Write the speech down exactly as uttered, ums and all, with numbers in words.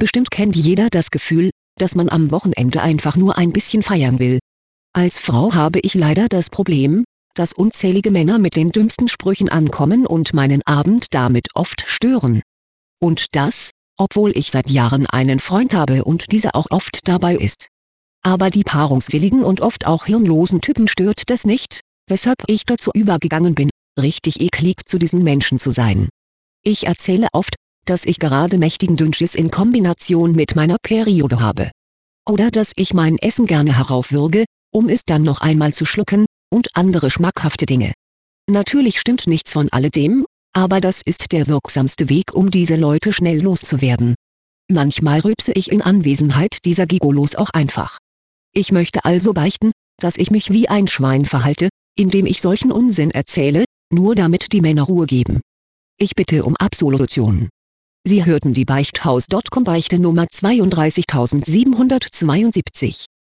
Bestimmt kennt jeder das Gefühl, dass man am Wochenende einfach nur ein bisschen feiern will. Als Frau habe ich leider das Problem, dass unzählige Männer mit den dümmsten Sprüchen ankommen und meinen Abend damit oft stören. Und das, obwohl ich seit Jahren einen Freund habe und dieser auch oft dabei ist. Aber die paarungswilligen und oft auch hirnlosen Typen stört das nicht, weshalb ich dazu übergegangen bin, richtig eklig zu diesen Menschen zu sein. Ich erzähle oft, dass ich gerade mächtigen Dünnschiss in Kombination mit meiner Periode habe. Oder dass ich mein Essen gerne heraufwürge, um es dann noch einmal zu schlucken, und andere schmackhafte Dinge. Natürlich stimmt nichts von alledem, aber das ist der wirksamste Weg, um diese Leute schnell loszuwerden. Manchmal rülpse ich in Anwesenheit dieser Gigolos auch einfach. Ich möchte also beichten, dass ich mich wie ein Schwein verhalte, indem ich solchen Unsinn erzähle, nur damit die Männer Ruhe geben. Ich bitte um Absolution. Sie hörten die Beichthaus Punkt com Beichte Nummer zweiunddreißigtausendsiebenhundertzweiundsiebzig.